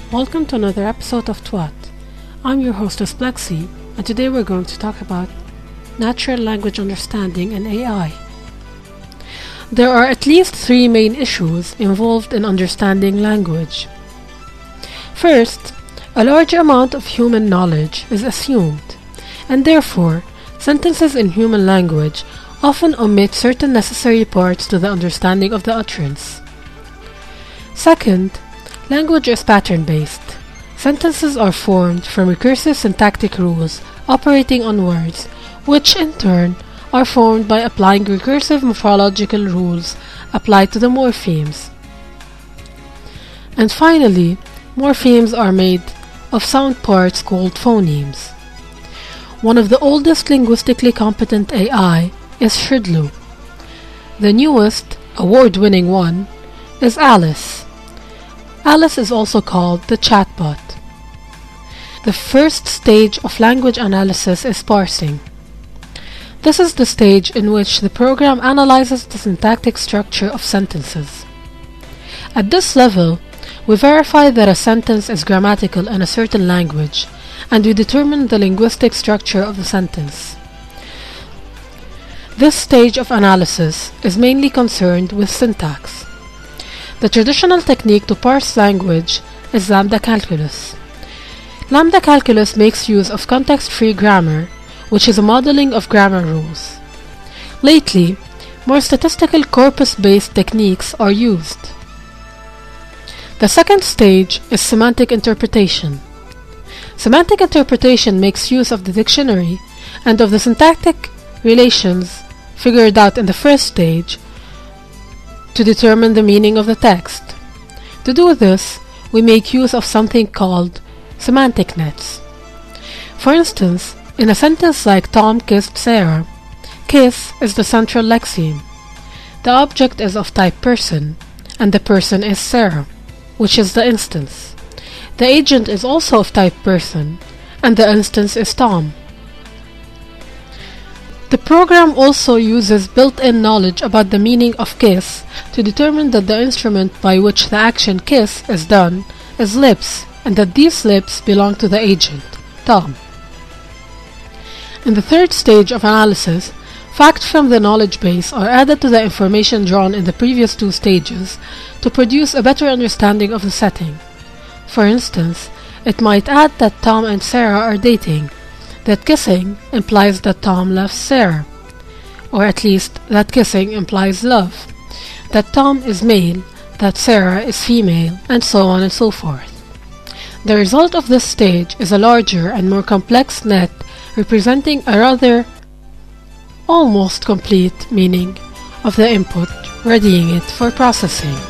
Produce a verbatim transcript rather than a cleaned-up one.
Welcome to another episode of Twat. I'm your hostess Plexi, and today we're going to talk about natural language understanding and A I. There are at least three main issues involved in understanding language. First, a large amount of human knowledge is assumed, and therefore, sentences in human language often omit certain necessary parts to the understanding of the utterance. Second, language is pattern-based. Sentences are formed from recursive syntactic rules operating on words, which in turn are formed by applying recursive morphological rules applied to the morphemes. And finally, morphemes are made of sound parts called phonemes. One of the oldest linguistically competent A I is Shridlu. The newest, award-winning one is Alice. Alice is also called the chatbot. The first stage of language analysis is parsing. This is the stage in which the program analyzes the syntactic structure of sentences. At this level, we verify that a sentence is grammatical in a certain language, and we determine the linguistic structure of the sentence. This stage of analysis is mainly concerned with syntax. The traditional technique to parse language is lambda calculus. Lambda calculus makes use of context-free grammar, which is a modeling of grammar rules. Lately, more statistical corpus-based techniques are used. The second stage is semantic interpretation. Semantic interpretation makes use of the dictionary and of the syntactic relations figured out in the first stage to determine the meaning of the text. To do this, we make use of something called semantic nets. For instance, in a sentence like Tom kissed Sarah, kiss is the central lexeme. The object is of type person, and the person is Sarah, which is the instance. The agent is also of type person, and the instance is Tom. The program also uses built-in knowledge about the meaning of kiss to determine that the instrument by which the action kiss is done is lips, and that these lips belong to the agent, Tom. In the third stage of analysis, facts from the knowledge base are added to the information drawn in the previous two stages to produce a better understanding of the setting. For instance, it might add that Tom and Sarah are dating, that kissing implies that Tom loves Sarah, or at least that kissing implies love, that Tom is male, that Sarah is female, and so on and so forth. The result of this stage is a larger and more complex net representing a rather almost complete meaning of the input, readying it for processing.